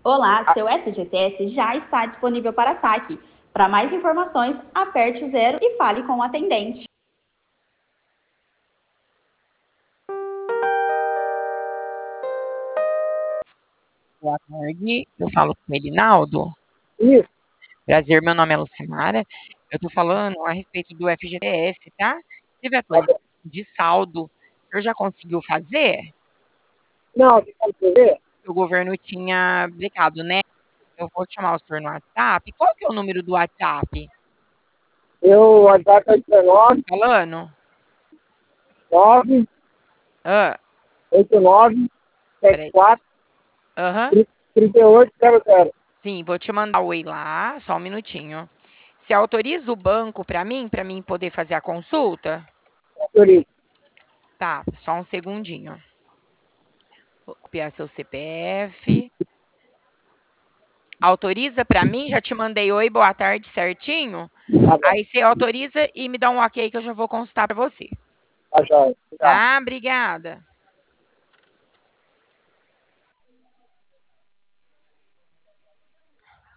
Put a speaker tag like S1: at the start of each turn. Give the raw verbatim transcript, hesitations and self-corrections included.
S1: Olá, seu F G T S já está disponível para saque. Para mais informações, aperte o zero e fale com o atendente.
S2: Boa tarde, eu falo com o Elinaldo.
S3: Isso.
S2: Prazer, meu nome é Lucimara. Eu estou falando a respeito do F G T S, tá? Teve atualização de saldo. O senhor já conseguiu fazer?
S3: Não, você pode fazer?
S2: O governo tinha brecado, né? Eu vou chamar o senhor no WhatsApp. Qual que é o número do WhatsApp?
S3: Eu, a data é dezenove,
S2: Falando?
S3: nove,
S2: Ah,
S3: oito nove, sete
S2: peraí.
S3: quatro,
S2: Aham.
S3: trinta e oito zero zero.
S2: Sim, vou te mandar o oi lá, só um minutinho. Você autoriza o banco para mim, para mim poder fazer a consulta?
S3: Autorizo.
S2: Tá, só um segundinho. Vou copiar seu C P F. Autoriza para mim, já te mandei oi, boa tarde certinho.
S3: Tá bom,
S2: Aí você autoriza e me dá um ok que eu já vou consultar para você.
S3: tá jóia. Obrigado.
S2: Tá? Obrigada.